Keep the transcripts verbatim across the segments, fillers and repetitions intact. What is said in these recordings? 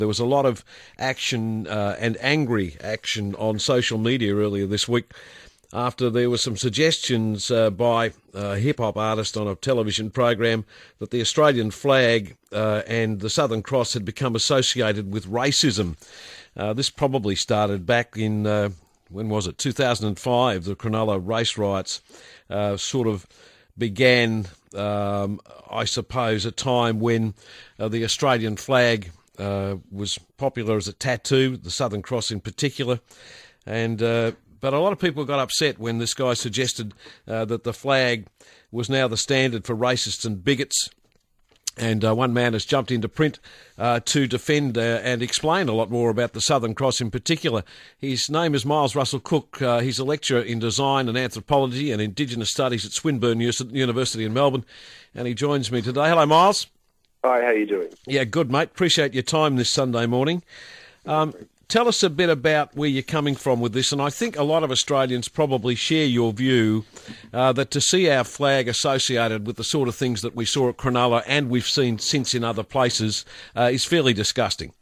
There was a lot of action uh, and angry action on social media earlier this week after there were some suggestions uh, by a hip-hop artist on a television program that the Australian flag uh, and the Southern Cross had become associated with racism. Uh, this probably started back in, uh, when was it, two thousand five, the Cronulla race riots uh, sort of began, um, I suppose, a time when uh, the Australian flag uh, was popular as a tattoo, the Southern Cross in particular, and uh, but a lot of people got upset when this guy suggested uh, that the flag was now the standard for racists and bigots. And uh, one man has jumped into print uh, to defend uh, and explain a lot more about the Southern Cross in particular. His name is Miles Russell Cook. Uh, he's a lecturer in design and anthropology and Indigenous studies at Swinburne University in Melbourne. And he joins me today. Hello, Miles. Hi, how are you doing? Yeah, good, mate. Appreciate your time this Sunday morning. Um, tell us a bit about where you're coming from with this, and I think a lot of Australians probably share your view uh, that to see our flag associated with the sort of things that we saw at Cronulla and we've seen since in other places uh, is fairly disgusting.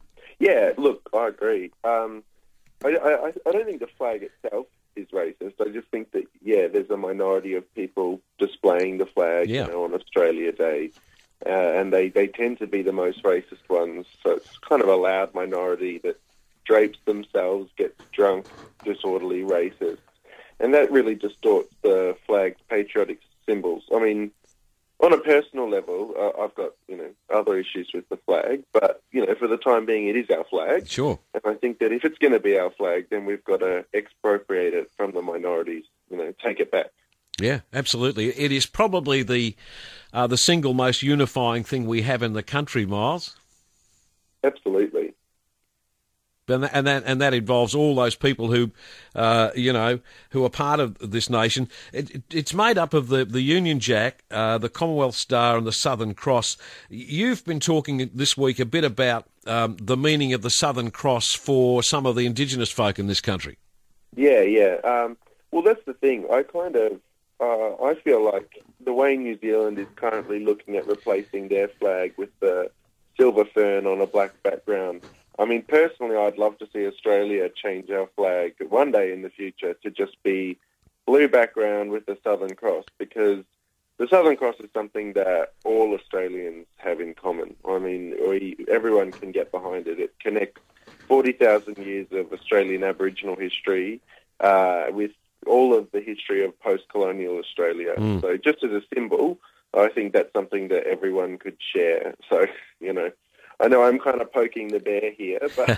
Yeah, look, I agree. Um, I, I, I don't think the flag itself is racist. I just think that, yeah, there's a minority of people displaying the flag yeah. you know, on Australia Day. Uh, and they, they tend to be the most racist ones. So it's kind of a loud minority that drapes themselves, gets drunk, disorderly, racist. And that really distorts the flag's patriotic symbols. I mean, on a personal level, uh, I've got, you know, other issues with the flag, but, you know, for the time being, it is our flag. Sure. And I think that if it's going to be our flag, then we've got to expropriate it from the minorities, you know, take it back. Yeah, absolutely. It is probably the uh, the single most unifying thing we have in the country, Miles. Absolutely. And that, and that and that involves all those people who, uh, you know, who are part of this nation. It, it, it's made up of the, the Union Jack, uh, the Commonwealth Star, and the Southern Cross. You've been talking this week a bit about um, the meaning of the Southern Cross for some of the Indigenous folk in this country. Yeah, yeah. Um, well, that's the thing. I kind of, uh, I feel like the way New Zealand is currently looking at replacing their flag with the silver fern on a black background. I mean, personally, I'd love to see Australia change our flag one day in the future to just be blue background with the Southern Cross, because the Southern Cross is something that all Australians have in common. I mean, we, everyone can get behind it. It connects forty thousand years of Australian Aboriginal history uh, with all of the history of post-colonial Australia. Mm. So just as a symbol, I think that's something that everyone could share. So, you know, I know I'm kind of poking the bear here,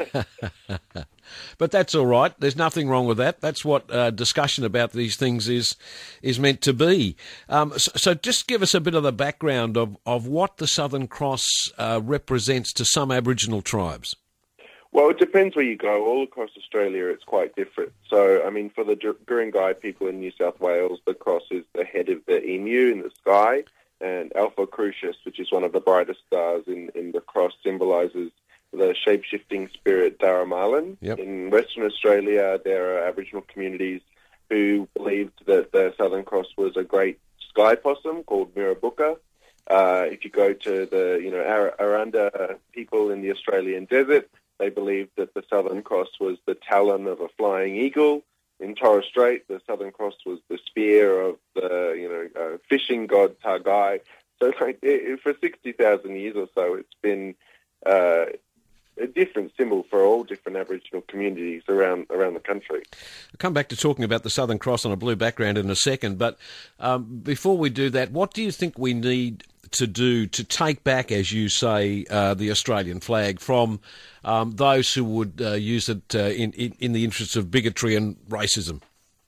but... But that's all right. There's nothing wrong with that. That's what uh, discussion about these things is is meant to be. Um, so, so just give us a bit of the background of, of what the Southern Cross uh, represents to some Aboriginal tribes. Well, it depends where you go. All across Australia, it's quite different. So, I mean, for the Guringai people in New South Wales, the cross is the head of the emu in the sky, and Alpha Crucius, which is one of the brightest stars in, in the cross, symbolises the shape-shifting spirit Dharamalan. Yep. In Western Australia, there are Aboriginal communities who believed that the Southern Cross was a great sky possum called Mirrabooka. Uh, if you go to the, you know, Ar- Aranda people in the Australian desert, they believed that the Southern Cross was the talon of a flying eagle. In Torres Strait, the Southern Cross was the spear of the, you know, uh, fishing god Targai. So, like, it, for sixty thousand years or so, it's been uh, a different symbol for all different Aboriginal communities around around the country. I'll come back to talking about the Southern Cross on a blue background in a second, but um, before we do that, what do you think we need to do to take back, as you say, uh, the Australian flag from um, those who would uh, use it uh, in, in, in the interests of bigotry and racism?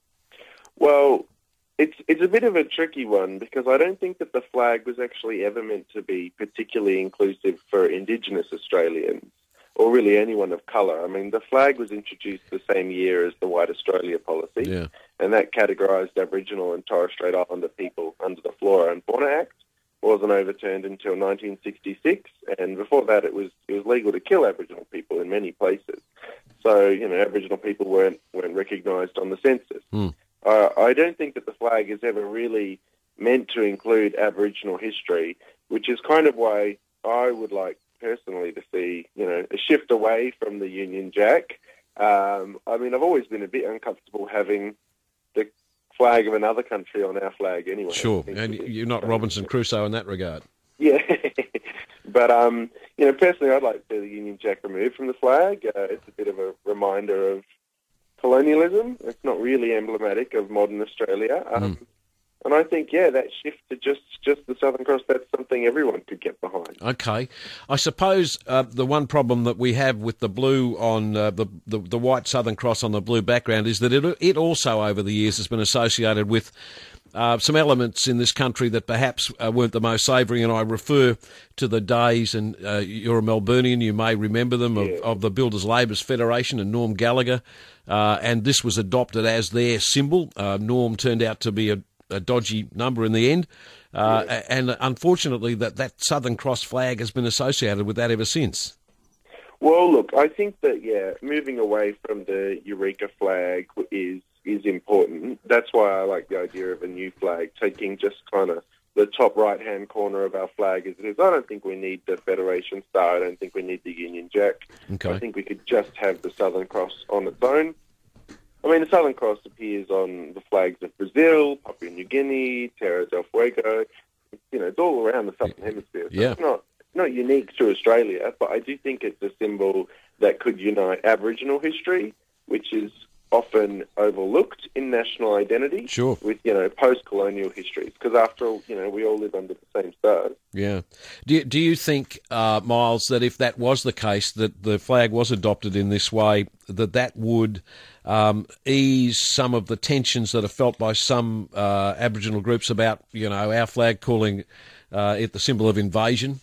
Well, it's it's a bit of a tricky one, because I don't think that the flag was actually ever meant to be particularly inclusive for Indigenous Australians, or really anyone of colour. I mean, the flag was introduced the same year as the White Australia policy, yeah. and that categorised Aboriginal and Torres Strait Islander people under the Flora and Fauna Act. Wasn't overturned until nineteen sixty-six, and before that it was it was legal to kill Aboriginal people in many places. So, you know, Aboriginal people weren't weren't recognised on the census. Mm. Uh, I don't think that the flag is ever really meant to include Aboriginal history, which is kind of why I would like personally to see, you know, a shift away from the Union Jack. Um, I mean, I've always been a bit uncomfortable having the flag of another country on our flag anyway. Sure, and you're not Robinson Crusoe in that regard. Yeah, but, um, you know, personally I'd like to see the Union Jack removed from the flag. Uh, it's a bit of a reminder of colonialism. It's not really emblematic of modern Australia. Um, mm. And I think, yeah, that shift to just, just the Southern Cross, that's something everyone could get behind. Okay. I suppose uh, the one problem that we have with the blue on uh, the, the the white Southern Cross on the blue background is that it, it also over the years has been associated with uh, some elements in this country that perhaps uh, weren't the most savoury, and I refer to the days, and uh, you're a Melburnian, you may remember them, of, yeah. of the Builders Labourers Federation and Norm Gallagher, uh, and this was adopted as their symbol. Uh, Norm turned out to be a a dodgy number in the end, uh, yeah. and unfortunately that, that Southern Cross flag has been associated with that ever since. Well, look, I think that, yeah, moving away from the Eureka flag is is important. That's why I like the idea of a new flag, taking just kind of the top right-hand corner of our flag as it is. I don't think we need the Federation Star. I don't think we need the Union Jack. Okay. I think we could just have the Southern Cross on its own. I mean, the Southern Cross appears on the flags of Brazil, Papua New Guinea, Terra del Fuego. You know, it's all around the Southern Hemisphere. So yeah. It's not, not unique to Australia, but I do think it's a symbol that could unite Aboriginal history, which is often overlooked in national identity, sure. with, you know, post-colonial histories. Because after all, you know, we all live under the same stars. Yeah. Do you, do you think, uh, Miles, that if that was the case, that the flag was adopted in this way, that that would um, ease some of the tensions that are felt by some uh, Aboriginal groups about, you know, our flag calling uh, it the symbol of invasion?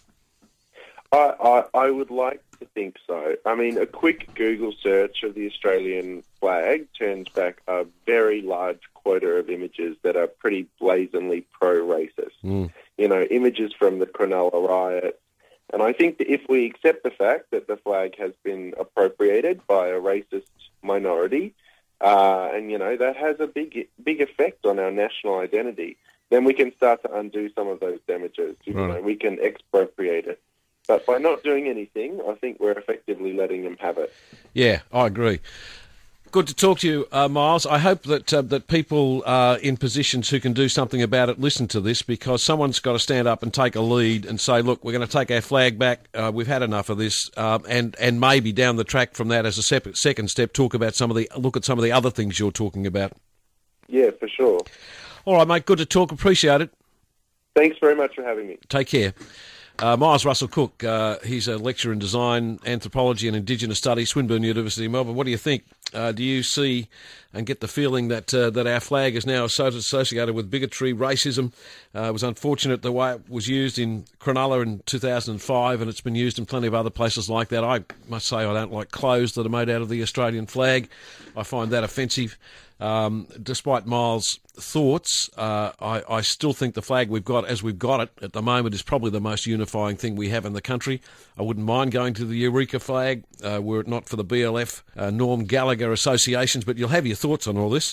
I, I, I would like to think so. I mean, a quick Google search of the Australian flag turns back a very large quota of images that are pretty blazingly pro-racist. Mm. You know, images from the Cronulla riot. And I think that if we accept the fact that the flag has been appropriated by a racist minority, uh, and, you know, that has a big, big effect on our national identity, then we can start to undo some of those damages. You right. know, we can expropriate it. But by not doing anything, I think we're effectively letting them have it. Yeah, I agree. Good to talk to you, uh, Miles. I hope that uh, that people uh, in positions who can do something about it listen to this, because someone's got to stand up and take a lead and say, look, we're going to take our flag back. Uh, we've had enough of this, uh, and and maybe down the track from that, as a separate, second step, talk about some of the look at some of the other things you're talking about. Yeah, for sure. All right, mate. Good to talk. Appreciate it. Thanks very much for having me. Take care. Uh, Miles Russell Cook, uh, he's a lecturer in design, anthropology and Indigenous studies, Swinburne University, Melbourne. What do you think? Uh, do you see and get the feeling that uh, that our flag is now associated with bigotry, racism? Uh, it was unfortunate the way it was used in Cronulla in two thousand five, and it's been used in plenty of other places like that. I must say I don't like clothes that are made out of the Australian flag. I find that offensive. Um, despite Miles' thoughts, uh, I, I still think the flag we've got as we've got it at the moment is probably the most unifying thing we have in the country. I wouldn't mind going to the Eureka flag uh, were it not for the B L F, uh, Norm Gallagher associations, but you'll have your thoughts on all this.